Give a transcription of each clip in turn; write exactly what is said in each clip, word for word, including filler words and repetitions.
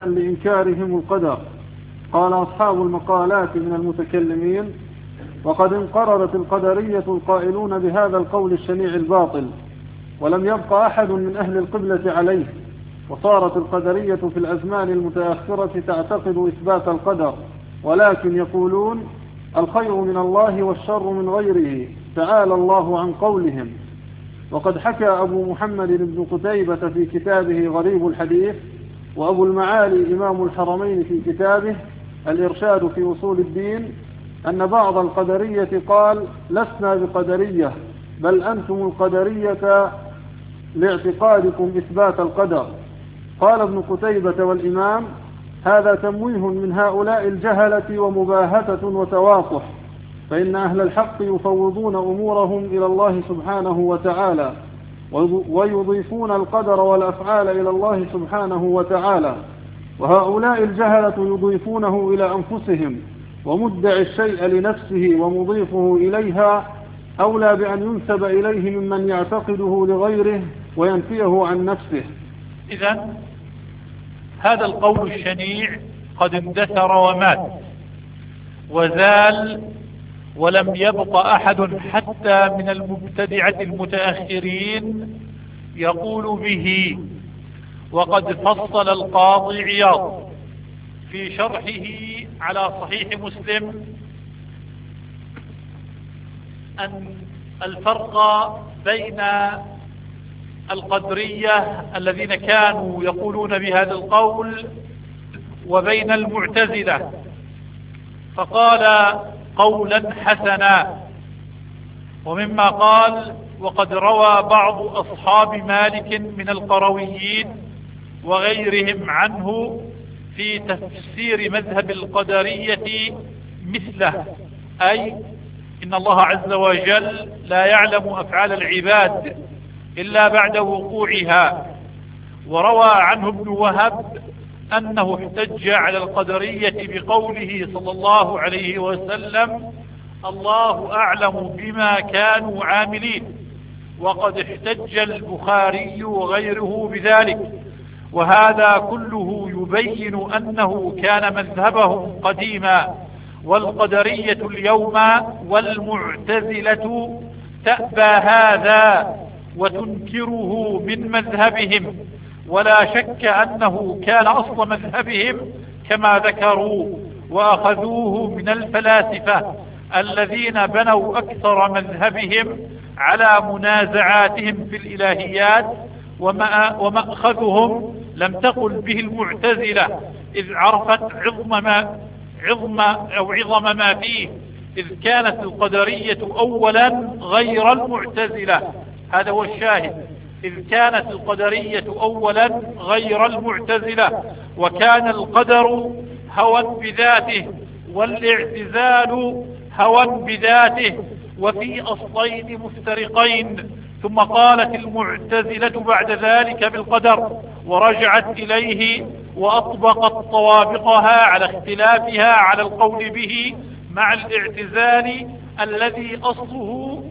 لإنكارهم القدر. قال أصحاب المقالات من المتكلمين: وقد انقرضت القدرية القائلون بهذا القول الشنيع الباطل، ولم يبق أحد من أهل القبلة عليه، وصارت القدرية في الأزمان المتأخرة تعتقد إثبات القدر، ولكن يقولون الخير من الله والشر من غيره، تعالى الله عن قولهم. وقد حكى أبو محمد بن قتيبة في كتابه غريب الحديث، وأبو المعالي إمام الحرمين في كتابه الإرشاد في أصول الدين، أن بعض القدرية قال: لسنا بقدرية، بل أنتم القدرية لاعتقادكم إثبات القدر. قال ابن قتيبة والإمام: هذا تمويه من هؤلاء الجهلة ومباهتة وتواطح، فإن أهل الحق يفوضون أمورهم إلى الله سبحانه وتعالى، ويضيفون القدر والأفعال إلى الله سبحانه وتعالى، وهؤلاء الجهلة يضيفونه إلى أنفسهم، ومدعي الشيء لنفسه ومضيفه إليها أولى بأن ينسب إليه ممن يعتقده لغيره وينفيه عن نفسه. إذن هذا القول الشنيع قد اندثر ومات وزال، ولم يبق أحد حتى من المبتدعة المتأخرين يقول به. وقد فصل القاضي عياض في شرحه على صحيح مسلم أن الفرق بين القدرية الذين كانوا يقولون بهذا القول وبين المعتزلة، فقال قولا حسنا. ومما قال: وقد روى بعض أصحاب مالك من القرويين وغيرهم عنه في تفسير مذهب القدرية مثله، أي إن الله عز وجل لا يعلم أفعال العباد إلا بعد وقوعها. وروى عنه ابن وهب أنه احتج على القدرية بقوله صلى الله عليه وسلم: الله أعلم بما كانوا عاملين. وقد احتج البخاري وغيره بذلك. وهذا كله يبين أنه كان مذهبهم قديما، والقدرية اليوم والمعتزلة تأبى هذا وتنكره من مذهبهم، ولا شك أنه كان أصل مذهبهم كما ذكروا، وأخذوه من الفلاسفة الذين بنوا أكثر مذهبهم على منازعاتهم في الإلهيات، ومأخذهم لم تقل به المعتزلة، إذ عرفت عظم ما, عظم أو عظم ما فيه، إذ كانت القدرية أولا غير المعتزلة. هذا هو الشاهد، إذ كانت القدرية أولا غير المعتزلة، وكان القدر هوى بذاته والاعتزال هوى بذاته، وفي أصلين مفترقين. ثم قالت المعتزلة بعد ذلك بالقدر ورجعت إليه وأطبقت طوابقها على اختلافها على القول به مع الاعتزال الذي أصله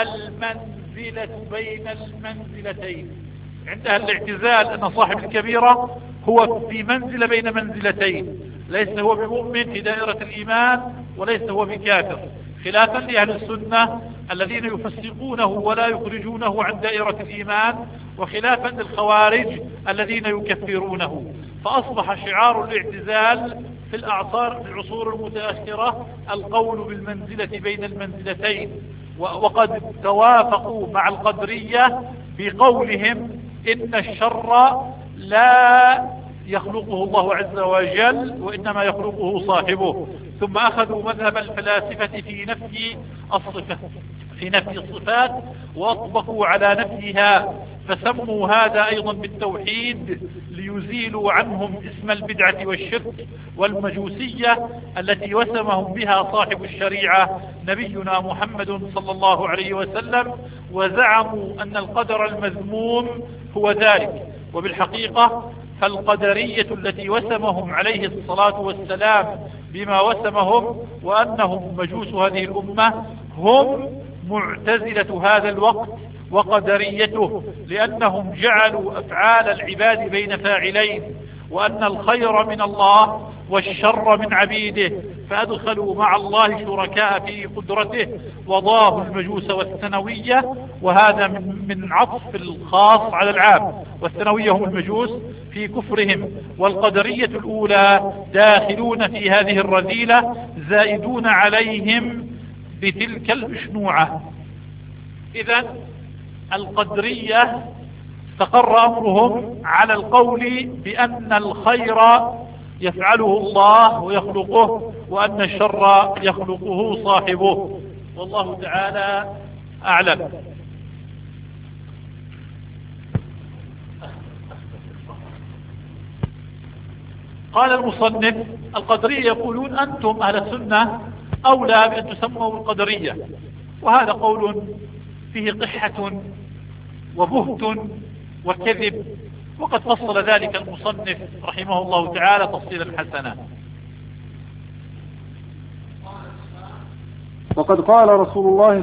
المنزلة بين المنزلتين. عندها الاعتزال أن صاحب الكبيرة هو في منزلة بين منزلتين، ليس هو بمؤمن في دائرة الإيمان وليس هو بكافر، خلافا لأهل السنة الذين يفسقونه ولا يخرجونه عن دائرة الإيمان، وخلافا للخوارج الذين يكفرونه. فأصبح شعار الاعتزال في الأعصار في العصور المتأخرة القول بالمنزلة بين المنزلتين. وقد توافقوا مع القدرية بقولهم إن الشر لا يخلقه الله عز وجل وإنما يخلقه صاحبه. ثم أخذوا مذهب الفلاسفة في نفي الصفات في نفي الصفات وأطبقوا على نفيها، فسموا هذا أيضا بالتوحيد ليزيلوا عنهم اسم البدعة والشرك والمجوسية التي وسمهم بها صاحب الشريعة نبينا محمد صلى الله عليه وسلم، وزعموا أن القدر المذموم هو ذلك. وبالحقيقة فالقدرية التي وسمهم عليه الصلاة والسلام بما وسمهم وأنهم مجوس هذه الأمة هم معتزلة هذا الوقت وقدريته، لأنهم جعلوا أفعال العباد بين فاعلين، وأن الخير من الله والشر من عبيده، فأدخلوا مع الله شركاء في قدرته وضاهوا المجوس والثانوية، وهذا من, من عطف الخاص على العام، والثانوية هم المجوس في كفرهم. والقدرية الأولى داخلون في هذه الرذيلة زائدون عليهم بتلك الأشنوعة. إذن القدرية استقر أمرهم على القول بأن الخير يفعله الله ويخلقه، وأن الشر يخلقه صاحبه، والله تعالى أعلم. قال المصنف: القدرية يقولون أنتم أهل السنة أولى بأن تسموا القدرية، وهذا قول فيه قحة وبهت وكذب، وقد فصل ذلك المصنف رحمه الله تعالى تفصيلا حسنا. وقد قال رسول الله